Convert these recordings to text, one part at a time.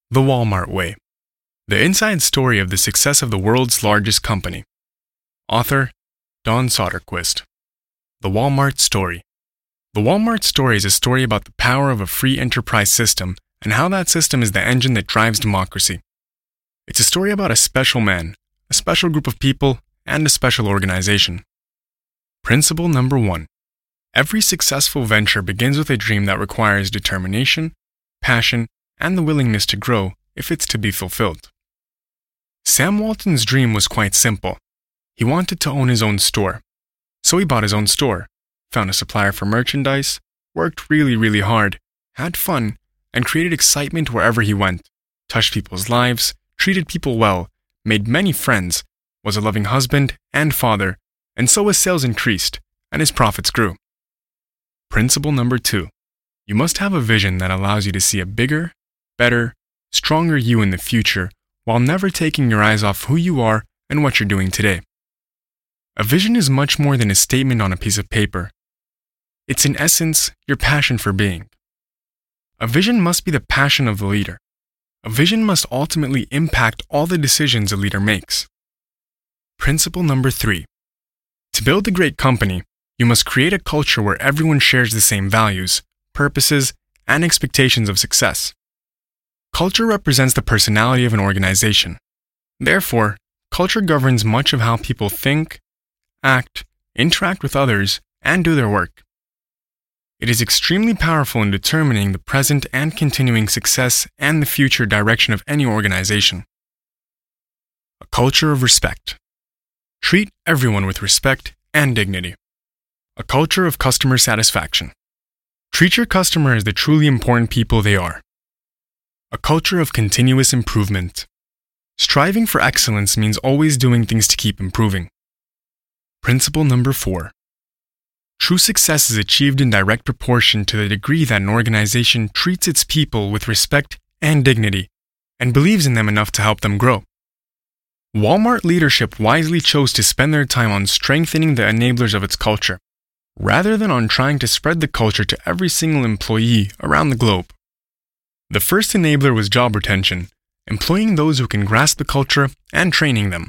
The Walmart Way. The inside story of the success of the world's largest company. Author, Don Soderquist. The Walmart Story. The Walmart Story is a story about the power of a free enterprise system and how that system is the engine that drives democracy. It's a story about a special man, a special group of people, and a special organization. Principle number 1. Every successful venture begins with a dream that requires determination, passion, and the willingness to grow if it's to be fulfilled. Sam Walton's dream was quite simple. He wanted to own his own store. So he bought his own store, found a supplier for merchandise, worked really hard, had fun, and created excitement wherever he went, touched people's lives, treated people well, made many friends, was a loving husband and father, and so his sales increased, and his profits grew. Principle number 2. You must have a vision that allows you to see a bigger, better, stronger you in the future while never taking your eyes off who you are and what you're doing today. A vision is much more than a statement on a piece of paper. It's in essence your passion for being. A vision must be the passion of the leader. A vision must ultimately impact all the decisions a leader makes. Principle number 3. To build a great company, you must create a culture where everyone shares the same values, purposes, and expectations of success. Culture represents the personality of an organization. Therefore, culture governs much of how people think, act, interact with others, and do their work. It is extremely powerful in determining the present and continuing success and the future direction of any organization. A culture of respect. Treat everyone with respect and dignity. A culture of customer satisfaction. Treat your customer as the truly important people they are. A culture of continuous improvement. Striving for excellence means always doing things to keep improving. Principle number 4. True success is achieved in direct proportion to the degree that an organization treats its people with respect and dignity, and believes in them enough to help them grow. Walmart leadership wisely chose to spend their time on strengthening the enablers of its culture, rather than on trying to spread the culture to every single employee around the globe. The first enabler was job retention, employing those who can grasp the culture and training them.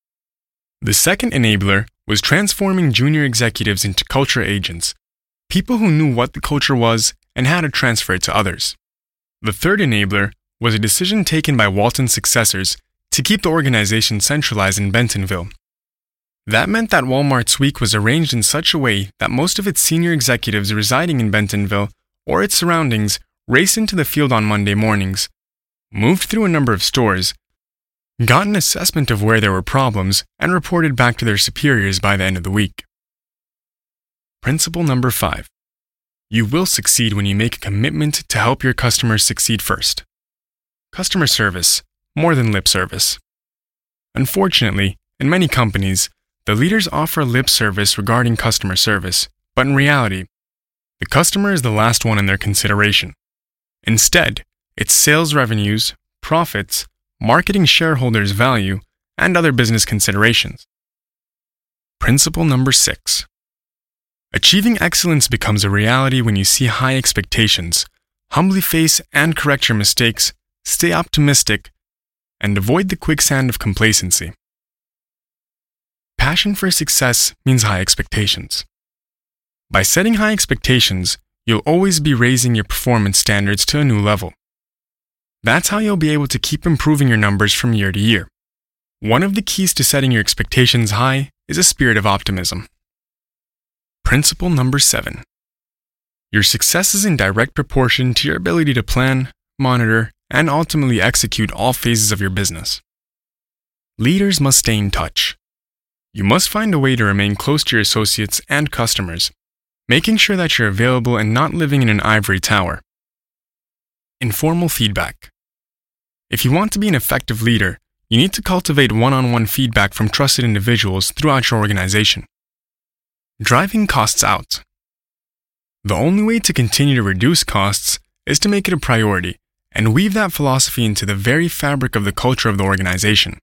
The second enabler was transforming junior executives into culture agents, people who knew what the culture was and how to transfer it to others. The third enabler was a decision taken by Walton's successors to keep the organization centralized in Bentonville. That meant that Walmart's week was arranged in such a way that most of its senior executives residing in Bentonville or its surroundings raced into the field on Monday mornings, moved through a number of stores, got an assessment of where there were problems, and reported back to their superiors by the end of the week. Principle number 5. You will succeed when you make a commitment to help your customers succeed first. Customer service, more than lip service. Unfortunately, in many companies, the leaders offer lip service regarding customer service, but in reality, the customer is the last one in their consideration. Instead, it's sales revenues, profits, marketing shareholders' value, and other business considerations. Principle number 6. Achieving excellence becomes a reality when you see high expectations, humbly face and correct your mistakes, stay optimistic, and avoid the quicksand of complacency. Passion for success means high expectations. By setting high expectations, you'll always be raising your performance standards to a new level. That's how you'll be able to keep improving your numbers from year to year. One of the keys to setting your expectations high is a spirit of optimism. Principle number 7. Your success is in direct proportion to your ability to plan, monitor, and ultimately execute all phases of your business. Leaders must stay in touch. You must find a way to remain close to your associates and customers, making sure that you're available and not living in an ivory tower. Informal feedback. If you want to be an effective leader, you need to cultivate one-on-one feedback from trusted individuals throughout your organization. Driving costs out. The only way to continue to reduce costs is to make it a priority and weave that philosophy into the very fabric of the culture of the organization.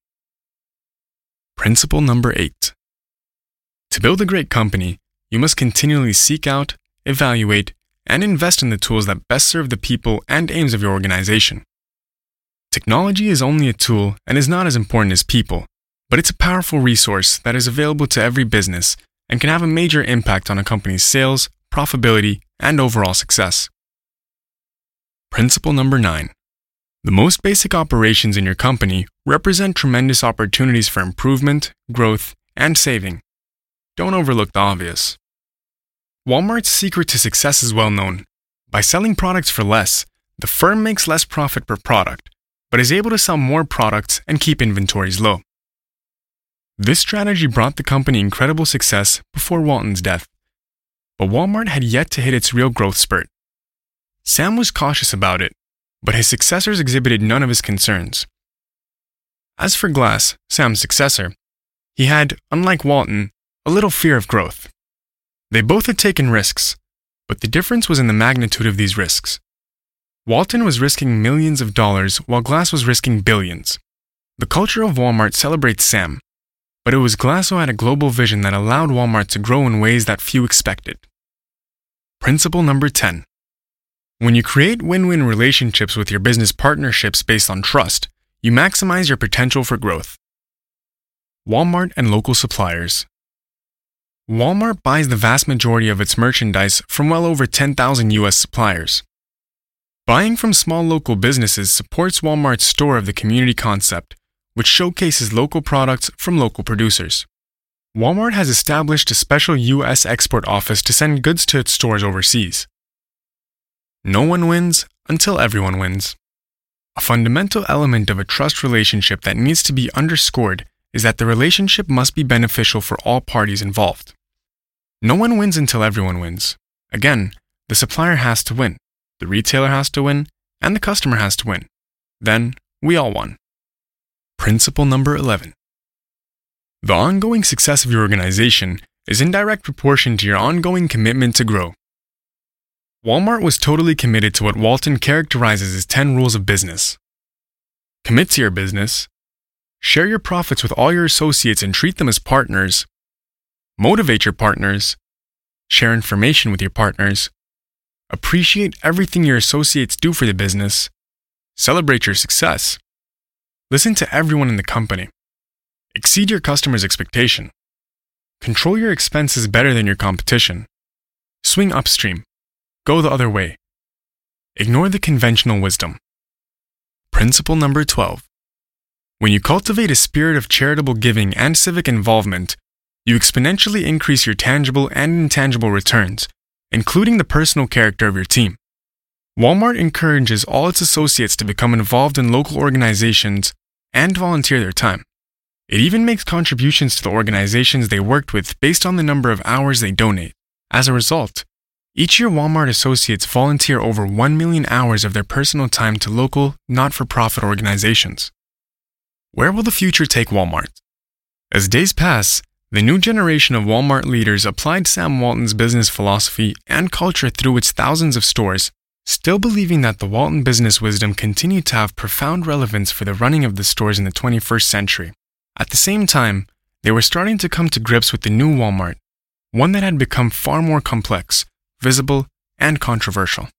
Principle number 8. To build a great company, you must continually seek out, evaluate, and invest in the tools that best serve the people and aims of your organization. Technology is only a tool and is not as important as people, but it's a powerful resource that is available to every business and can have a major impact on a company's sales, profitability, and overall success. Principle number 9. The most basic operations in your company represent tremendous opportunities for improvement, growth, and saving. Don't overlook the obvious. Walmart's secret to success is well known. By selling products for less, the firm makes less profit per product, but is able to sell more products and keep inventories low. This strategy brought the company incredible success before Walton's death, but Walmart had yet to hit its real growth spurt. Sam was cautious about it, but his successors exhibited none of his concerns. As for Glass, Sam's successor, he had, unlike Walton, a little fear of growth. They both had taken risks, but the difference was in the magnitude of these risks. Walton was risking millions of dollars while Glass was risking billions. The culture of Walmart celebrates Sam, but it was Glass who had a global vision that allowed Walmart to grow in ways that few expected. Principle number 10. When you create win-win relationships with your business partnerships based on trust, you maximize your potential for growth. Walmart and local suppliers. Walmart buys the vast majority of its merchandise from well over 10,000 U.S. suppliers. Buying from small local businesses supports Walmart's Store of the Community concept, which showcases local products from local producers. Walmart has established a special U.S. export office to send goods to its stores overseas. No one wins until everyone wins. A fundamental element of a trust relationship that needs to be underscored is that the relationship must be beneficial for all parties involved. No one wins until everyone wins. Again, the supplier has to win, the retailer has to win, and the customer has to win. Then, we all won. Principle number 11. The ongoing success of your organization is in direct proportion to your ongoing commitment to grow. Walmart was totally committed to what Walton characterizes as 10 rules of business. Commit to your business, share your profits with all your associates and treat them as partners, motivate your partners, share information with your partners, appreciate everything your associates do for the business, celebrate your success, listen to everyone in the company, exceed your customers' expectation, control your expenses better than your competition, swing upstream, go the other way, ignore the conventional wisdom. Principle number 12. When you cultivate a spirit of charitable giving and civic involvement, you exponentially increase your tangible and intangible returns, including the personal character of your team. Walmart encourages all its associates to become involved in local organizations and volunteer their time. It even makes contributions to the organizations they worked with based on the number of hours they donate. As a result, each year Walmart associates volunteer over 1 million hours of their personal time to local, not-for-profit organizations. Where will the future take Walmart? As days pass, the new generation of Walmart leaders applied Sam Walton's business philosophy and culture through its thousands of stores, still believing that the Walton business wisdom continued to have profound relevance for the running of the stores in the 21st century. At the same time, they were starting to come to grips with the new Walmart, one that had become far more complex, visible, and controversial.